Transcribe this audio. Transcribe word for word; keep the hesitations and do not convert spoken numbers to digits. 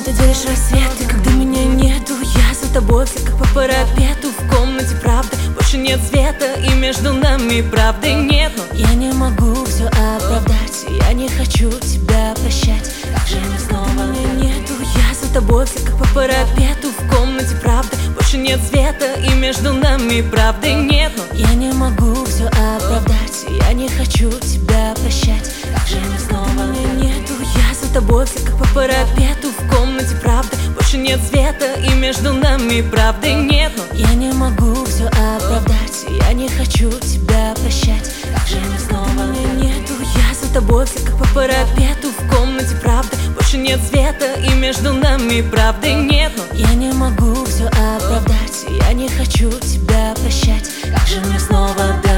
ты делишь рассветы, когда меня нету. Я за тобой вся как по парапету. В комнате правда, больше нет света, и между нами правды нет. Но я не могу все оправдать, я не хочу тебя прощать. Как же мне снова меня нету. Я за тобой вся как по парапету. В комнате правда, больше нет света, и между нами правды нет. Но я не могу все оправдать, я не хочу тебя прощать. Как же мне снова меня нету. Я за тобой вся как по парапету. В комнате правда, больше нет света, и между нами правды нет. Но я не могу все оправдать, я не хочу тебя прощать. Как же мне снова меня нету. Я за тобой вся как по парапету. В комнате правда, больше нет света, и между нами правды нет. Но я не могу все оправдать, я не хочу тебя прощать. Как же мне снова дать